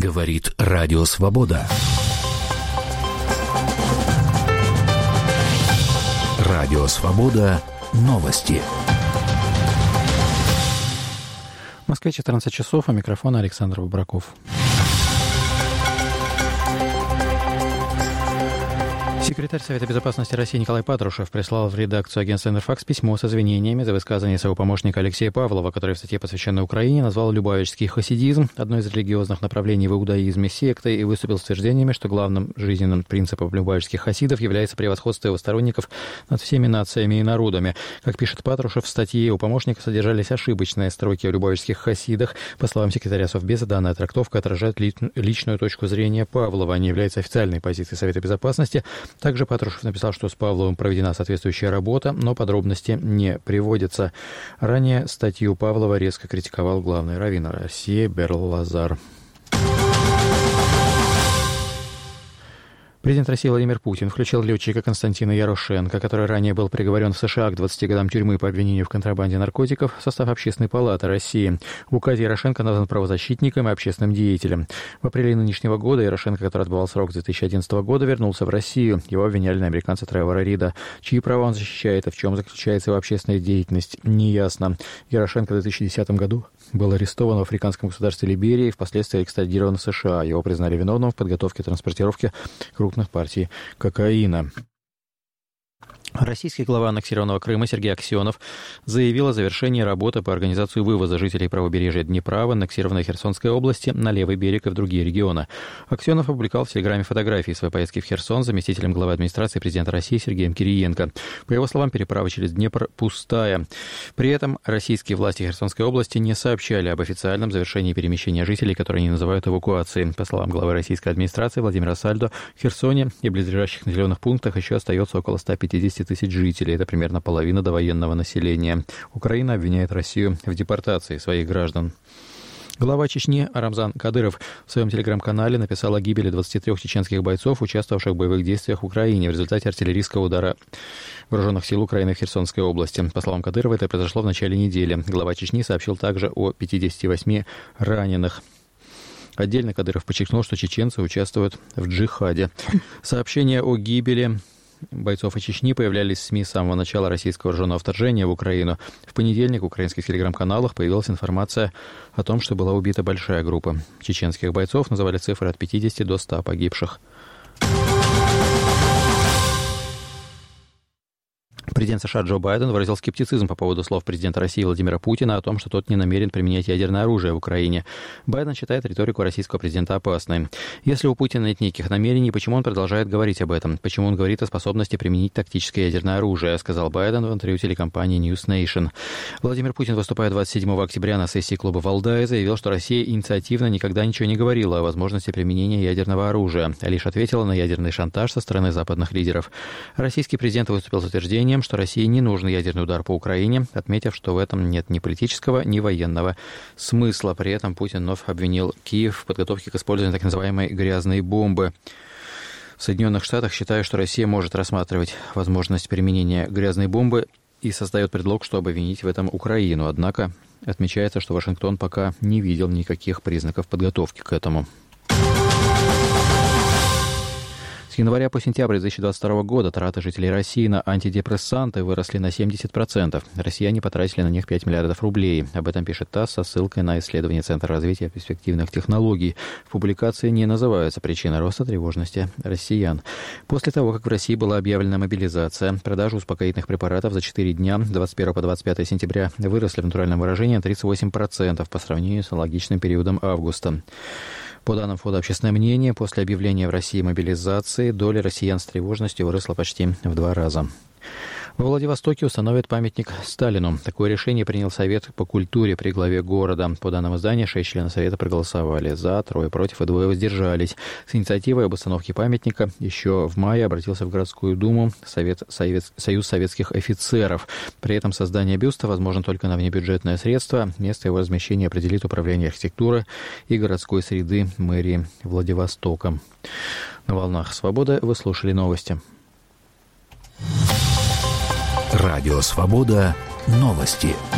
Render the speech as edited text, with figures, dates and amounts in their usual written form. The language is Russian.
Говорит Радио Свобода. Радио Свобода. Новости. В Москве 14 часов, а микрофон Александр Бобраков. Секретарь Совета безопасности России Николай Патрушев прислал в редакцию агентства «Интерфакс» письмо с извинениями за высказывание своего помощника Алексея Павлова, который в статье, посвященной Украине, назвал любавичский хасидизм одной из религиозных направлений в иудаизме сектой и выступил с утверждениями, что главным жизненным принципом любавичских хасидов является превосходство его сторонников над всеми нациями и народами. Как пишет Патрушев, в статье у помощника содержались ошибочные строки о любавичских хасидах. По словам секретаря Совбеза, данная трактовка отражает личную точку зрения Павлова, а не является официальной позицией Совета безопасности. Также Патрушев написал, что с Павловым проведена соответствующая работа, но подробности не приводятся. Ранее статью Павлова резко критиковал главный раввин России Берл Лазар. Президент России Владимир Путин включил летчика Константина Ярошенко, который ранее был приговорен в США к 20 годам тюрьмы по обвинению в контрабанде наркотиков, в состав Общественной палаты России. В указе Ярошенко назван правозащитником и общественным деятелем. В апреле нынешнего года Ярошенко, который отбывал срок с 2011 года, вернулся в Россию. Его обвиняли на американца Тревора Рида. Чьи права он защищает и в чем заключается его общественная деятельность, неясно. Ярошенко в 2010 году был арестован в африканском государстве Либерии и впоследствии экстрадирован в США. Его признали виновным в подготовке и транспортировке крупных партий кокаина. Российский глава аннексированного Крыма Сергей Аксенов заявил о завершении работы по организации вывоза жителей правобережья Днепра в аннексированной Херсонской области на левый берег и в другие регионы. Аксенов опубликовал в Телеграме фотографии своей поездки в Херсон с заместителем главы администрации президента России Сергеем Кириенко. По его словам, переправа через Днепр пустая. При этом российские власти Херсонской области не сообщали об официальном завершении перемещения жителей, которые они называют эвакуацией. По словам главы российской администрации Владимира Сальдо, в Херсоне и близлежащих населенных пунктах еще остается около 150 тысяч жителей. Это примерно половина довоенного населения. Украина обвиняет Россию в депортации своих граждан. Глава Чечни Рамзан Кадыров в своем телеграм-канале написал о гибели 23 чеченских бойцов, участвовавших в боевых действиях в Украине в результате артиллерийского удара вооруженных сил Украины в Херсонской области. По словам Кадырова, это произошло в начале недели. Глава Чечни сообщил также о 58 раненых. Отдельно Кадыров подчеркнул, что чеченцы участвуют в джихаде. Сообщения о гибели бойцов из Чечни появлялись в СМИ с самого начала российского вооруженного вторжения в Украину. В понедельник в украинских телеграм-каналах появилась информация о том, что была убита большая группа чеченских бойцов. Называли цифры от 50 до 100 погибших. Президент США Джо Байден выразил скептицизм по поводу слов президента России Владимира Путина о том, что тот не намерен применять ядерное оружие в Украине. Байден считает риторику российского президента опасной. Если у Путина нет никаких намерений, почему он продолжает говорить об этом? Почему он говорит о способности применить тактическое ядерное оружие, сказал Байден в интервью телекомпании News Nation. Владимир Путин, выступая 27 октября на сессии клуба Валдай, заявил, что Россия инициативно никогда ничего не говорила о возможности применения ядерного оружия, а лишь ответила на ядерный шантаж со стороны западных лидеров. Российский президент выступил с утверждением, что России не нужен ядерный удар по Украине, отметив, что в этом нет ни политического, ни военного смысла. При этом Путин вновь обвинил Киев в подготовке к использованию так называемой грязной бомбы. В Соединенных Штатах считают, что Россия может рассматривать возможность применения грязной бомбы и создает предлог, чтобы обвинить в этом Украину. Однако отмечается, что Вашингтон пока не видел никаких признаков подготовки к этому. С января по сентябрь 2022 года траты жителей России на антидепрессанты выросли на 70%. Россияне потратили на них 5 миллиардов рублей. Об этом пишет ТАСС со ссылкой на исследование Центра развития перспективных технологий. В публикации не называются причины роста тревожности россиян. После того, как в России была объявлена мобилизация, продажи успокоительных препаратов за 4 дня, 21 по 25 сентября, выросли в натуральном выражении на 38% по сравнению с аналогичным периодом августа. По данным Фонда «Общественное мнение», после объявления в России мобилизации доля россиян с тревожностью выросла почти в 2 раза. Во Владивостоке установят памятник Сталину. Такое решение принял Совет по культуре при главе города. По данным издания, 6 членов Совета проголосовали за, 3 против и 2 воздержались. С инициативой об установке памятника еще в мае обратился в городскую думу Союз советских офицеров. При этом создание бюста возможно только на внебюджетное средство. Место его размещения определит Управление архитектуры и городской среды мэрии Владивостока. На волнах «Свобода» вы слушали новости. Радио «Свобода». Новости.